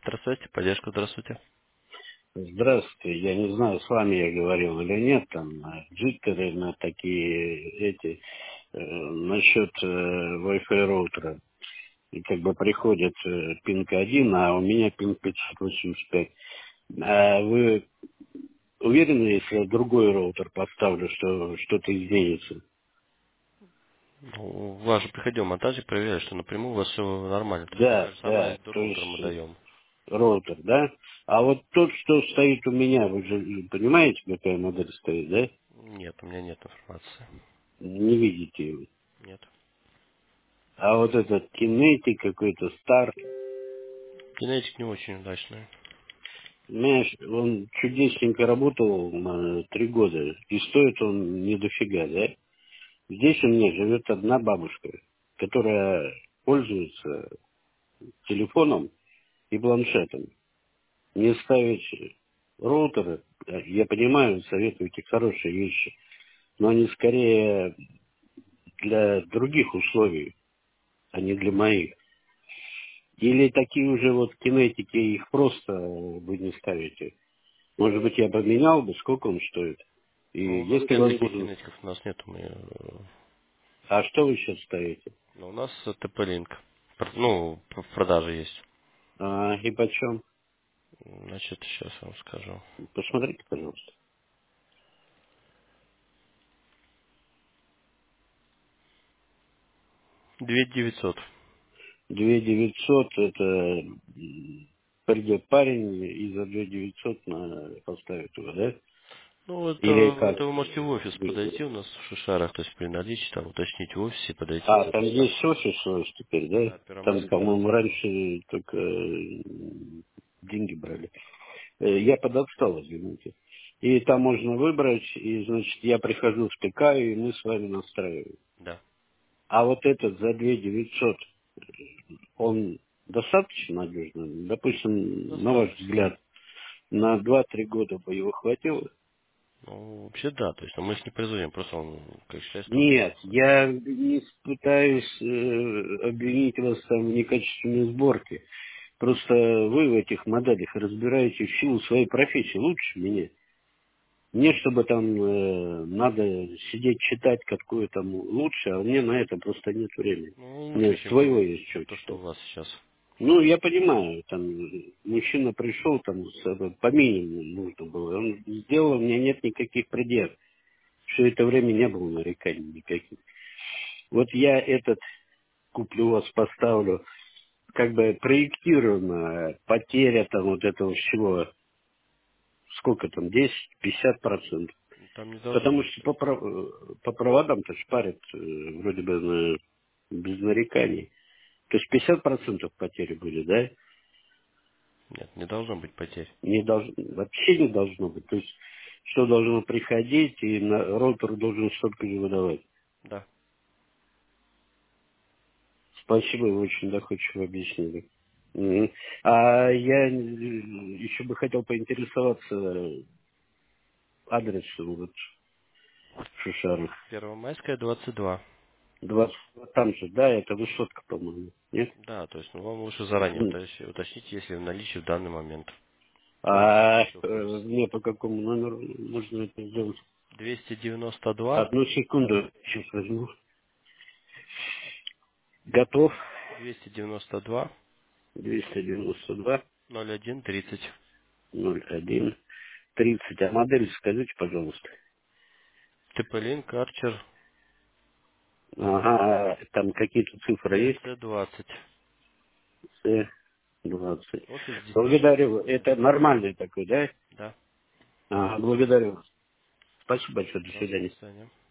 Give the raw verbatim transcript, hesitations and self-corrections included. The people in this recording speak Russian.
Здравствуйте, поддержка, здравствуйте. Здравствуйте. Я не знаю, с вами я говорил или нет, там, э, джиттеры на такие, эти, э, насчет э, Wi-Fi роутера. И как бы приходит э, пинг один, а у меня пинг пятьсот восемьдесят пять. А вы уверены, если я другой роутер поставлю, что что-то изменится? Ну, у вас же приходил монтажик, проверяли, что напрямую у вас все нормально. То есть Да, такая же самая да, до то роутера мы есть э, даем. роутер, да? А вот тот, что стоит у меня, вы же понимаете, какая модель стоит, да? Нет, у меня нет информации. Не видите его. Нет. А вот этот кинетик какой-то старт, Кинетик не очень удачный. знаешь, он чудесненько работал на три года, и стоит он не дофига, да? Здесь у меня живет одна бабушка, которая пользуется телефоном и планшетом. Не ставить роутеры, э, я понимаю, советуете хорошие вещи, но они скорее для других условий, а не для моих. Или такие уже вот кинетики, их просто вы не ставите. Может быть, я поменял бы, сколько он стоит. И Ну, у нас если нет таких возможно... кинетиков, у нас нету. Мы, э, А что вы сейчас ставите? ну, у нас ТП-линк. Ну, в продаже есть. А, и почем? Значит, сейчас вам скажу. Посмотрите, пожалуйста. Две девятьсот. Две девятьсот это м, придет парень и за две девятьсот на, поставит его, да? Ну, это, Или как? это вы можете в офис подойти у нас в Шишарах, то есть при наличии, там, уточнить в офисе, подойти и А, там записать. есть офис у вас теперь, да? Да, Там, Первомайская по-моему, двадцать два. раньше только м, деньги брали. Э, Я подотстал, извините. И там можно выбрать, и, значит, я прихожу, втыкаю, и мы с вами настраиваем. Да. А вот этот за две девятьсот, он достаточно надежный? Допустим, на ваш Достаточно. взгляд, на два-три года бы его хватило? Ну, вообще да, то есть ну, мы их не производим, просто он, как считается, тоже Нет, плохой. я не пытаюсь э, обвинить вас там в некачественной сборке. Просто вы в этих моделях разбираетесь в силу своей профессии лучше меня. Мне, чтобы там э, надо сидеть читать, какое там лучше, а мне на это просто нет времени. Ну, У меня лучше, чем, своего есть чем что то, что у читать. вас сейчас. Ну, я понимаю, там э, мужчина пришел, там с- э, по минимуму нужно было. Он сделал, у меня нет никаких предел. Все это время не было нареканий никаких. Вот я этот куплю вас, поставлю, как бы проектируемо, потеря там вот этого всего, сколько там, десять-пятьдесят процентов. Там не должно Потому быть. что То по, есть, пров- по проводам-то шпарят э, вроде бы на- без нареканий. То есть пятьдесят процентов потери будет, да? нет, не должно быть потерь. Не должно, вообще не должно быть. То есть что должно приходить, и на, роутер должен столько же выдавать. Да. Спасибо, вы очень доходчиво объяснили. Мгм. А я э, еще бы хотел поинтересоваться адрес вот в Шишарах. Первомайская двадцать два. двадцать, там же, да, это высотка, по-моему, нет? Да, то есть ну, вам лучше заранее Мгм. уточнить, уточнить, если в наличии в данный момент. Мы можем А прийти в э, офис. мне по какому номеру можно это сделать? двести девяносто два, Одну секунду, сейчас возьму. Готов. двести девяносто два, двести девяносто два ноль один тридцать. ноль один тридцать. А модель скажите, пожалуйста. ТП-линк, Арчер, Ага, а там какие-то цифры есть? ТС двадцать. С двадцать. Офис с десяти до Благодарю. шести. Это нормальный такой, да? Да. Ага, благодарю. Спасибо большое. До Пожалуйста, до свидания. свидания.